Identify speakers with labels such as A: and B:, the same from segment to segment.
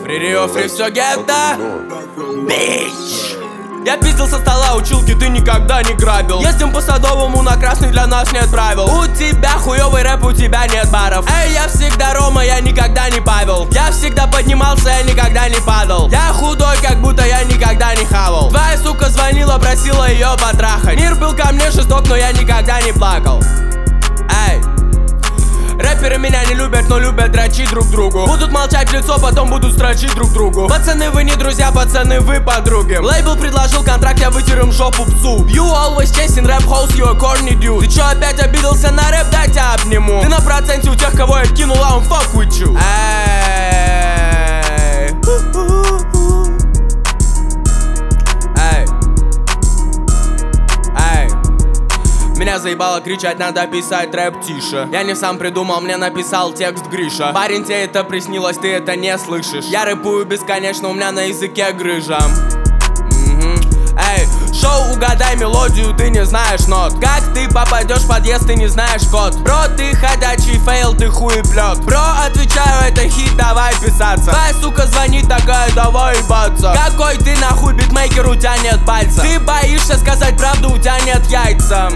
A: Фри Рио, фри все гетто. Бич. Я пиздил со стола училки, ты никогда не грабил. Ездим по Садовому, на красный для нас нет правил. У тебя хуёвый рэп, у тебя нет баров. Эй, я всегда Рома, я никогда не Павел. Я всегда поднимался, я никогда не падал. Я худой, как будто я никогда не хавал. Твоя сука звонила, просила ее потрахать. Мир был ко мне жесток, но я никогда не плакал. Эй. Рэперы меня не любят, но любят дрочить друг другу. Будут молчать в лицо, потом будут строчить друг другу. Пацаны, вы не друзья, пацаны, вы подруги. Лейбл предложил контракт, я вытер им жопу псу. You always chasing rap hoes, you a corny dude. Ты чё опять обиделся на рэп, дай тебя обниму. Ты на проценте у тех, кого я кинул, а он fuck with you. Эй. Меня заебало кричать, надо писать рэп тише. Я не сам придумал, мне написал текст Гриша. Парень, тебе это приснилось, ты это не слышишь. Я рэпую бесконечно, у меня на языке грыжа. Эй, шоу «Угадай мелодию», ты не знаешь нот. Как ты попадешь в подъезд, ты не знаешь код. Бро, ты ходячий фейл, ты хуеплет. Бро, отвечаю, это хит, давай писаться. Твоя сука звонит, такая, давай ебаться. Какой ты нахуй битмейкер, у тебя нет пальца. Ты боишься сказать правду, у тебя нет яйца.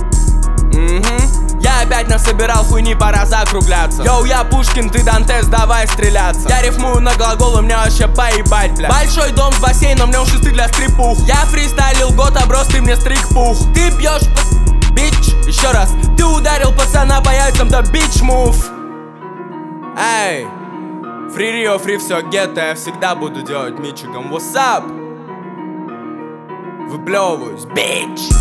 A: Я опять насобирал хуйни, пора закругляться. Йоу, я Пушкин, ты Дантес, давай стреляться. Я рифмую на глаголы, мне вообще поебать, бля. Большой дом с бассейном, мне шесты для стрип-пух. Я фристайлил год, оброс, ты мне стриг-пух. Ты пьешь, бич, еще раз. Ты ударил пацана по яйцам, да бич мув. Эй, Фри Рио, фри все гетто, я всегда буду делать мичиком. What's up? Выплевываюсь, бич.